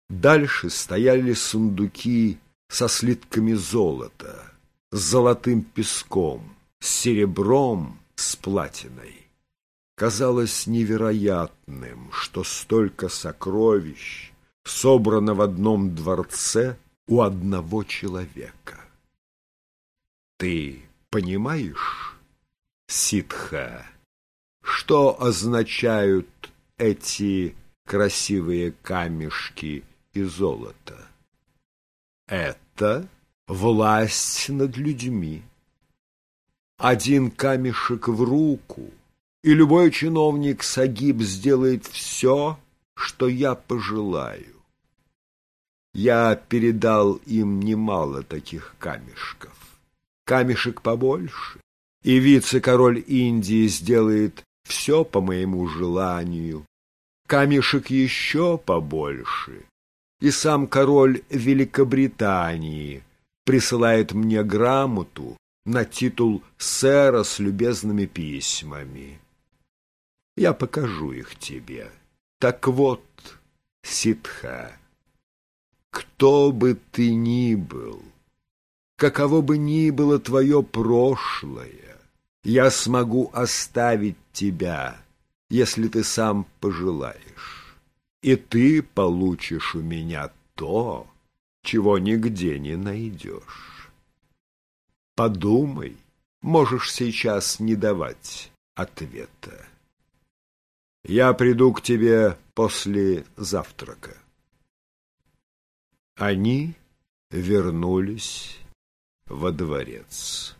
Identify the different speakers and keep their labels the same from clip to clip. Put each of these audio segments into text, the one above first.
Speaker 1: Дальше стояли сундуки со слитками золота, с золотым песком, с серебром, с платиной. Казалось невероятным, что столько сокровищ собрано в одном дворце у одного человека. Ты понимаешь, ситха, что означают эти красивые камешки и золото? Это власть над людьми. Один камешек в руку, и любой чиновник Сагиб сделает все, что я пожелаю. Я передал им немало таких камешков. Камешек побольше, и вице-король Индии сделает все по моему желанию. Камешек еще побольше, и сам король Великобритании присылает мне грамоту на титул сэра с любезными письмами. Я покажу их тебе. Так вот, ситха, кто бы ты ни был, каково бы ни было твое прошлое, я смогу оставить тебя, если ты сам пожелаешь, и ты получишь у меня то, чего нигде не найдешь. Подумай, можешь сейчас не давать ответа. Я приду к тебе после завтрака. Они вернулись во дворец.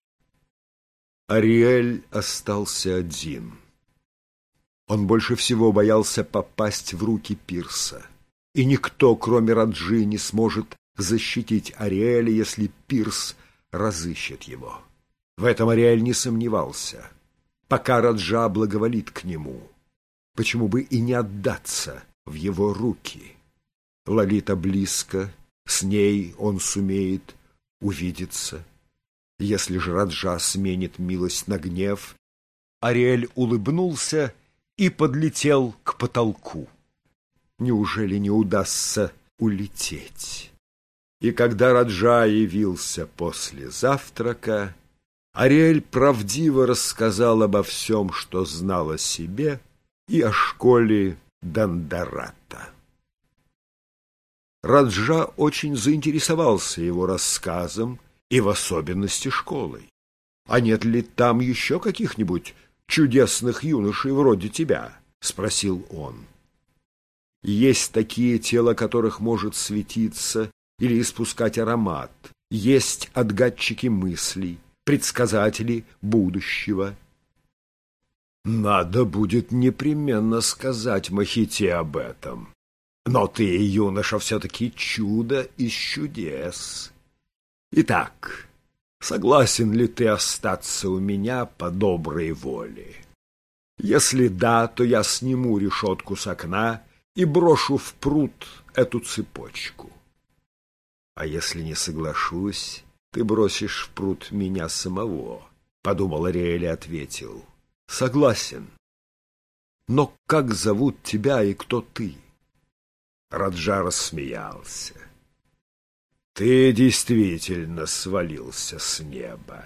Speaker 1: Ариэль остался один. Он больше всего боялся попасть в руки Пирса, и никто, кроме Раджи, не сможет защитить Ариэля, если Пирс разыщет его. В этом Ариэль не сомневался. Пока Раджа благоволит к нему, почему бы и не отдаться в его руки? Лолита близко, с ней он сумеет увидеться. Если же Раджа сменит милость на гнев... Ариэль улыбнулся и подлетел к потолку. Неужели не удастся улететь? И когда Раджа явился после завтрака, Ариэль правдиво рассказал обо всем, что знал о себе и о школе Дандарата. Раджа очень заинтересовался его рассказом и в особенности школой. «А нет ли там еще каких-нибудь чудесных юношей вроде тебя?» — спросил он. «Есть такие, тело которых может светиться или испускать аромат, есть отгадчики мыслей, предсказатели будущего». «Надо будет непременно сказать Махите об этом. Но ты, юноша, все-таки чудо из чудес. Итак, согласен ли ты остаться у меня по доброй воле? Если да, то я сниму решетку с окна и брошу в пруд эту цепочку. А если не соглашусь, ты бросишь в пруд меня самого, — подумал Ариэль и ответил. Согласен. Но как зовут тебя и кто ты? Раджа рассмеялся. Ты действительно свалился с неба.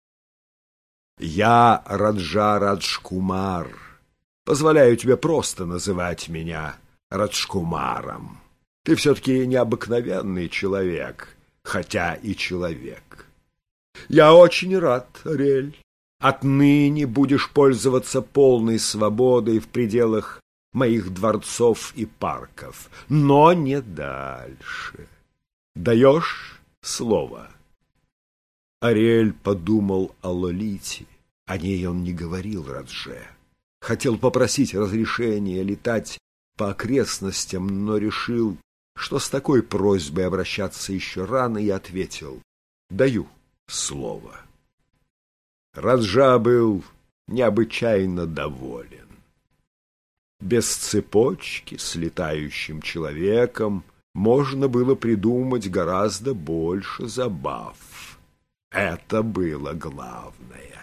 Speaker 1: Я Раджа Раджкумар. Позволяю тебе просто называть меня Раджкумаром. Ты все-таки необыкновенный человек, хотя и человек. Я очень рад, Ариэль. Отныне будешь пользоваться полной свободой в пределах моих дворцов и парков, но не дальше. Даешь слово? Ариэль подумал о Лолите. О ней он не говорил Радже. Хотел попросить разрешения летать по окрестностям, но решил, что с такой просьбой обращаться еще рано, и ответил: «Даю слово». Раджа был необычайно доволен. Без цепочки с летающим человеком можно было придумать гораздо больше забав. Это было главное.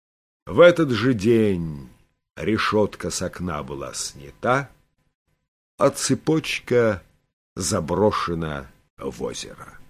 Speaker 1: В этот же день решетка с окна была снята, а цепочка заброшена в озеро.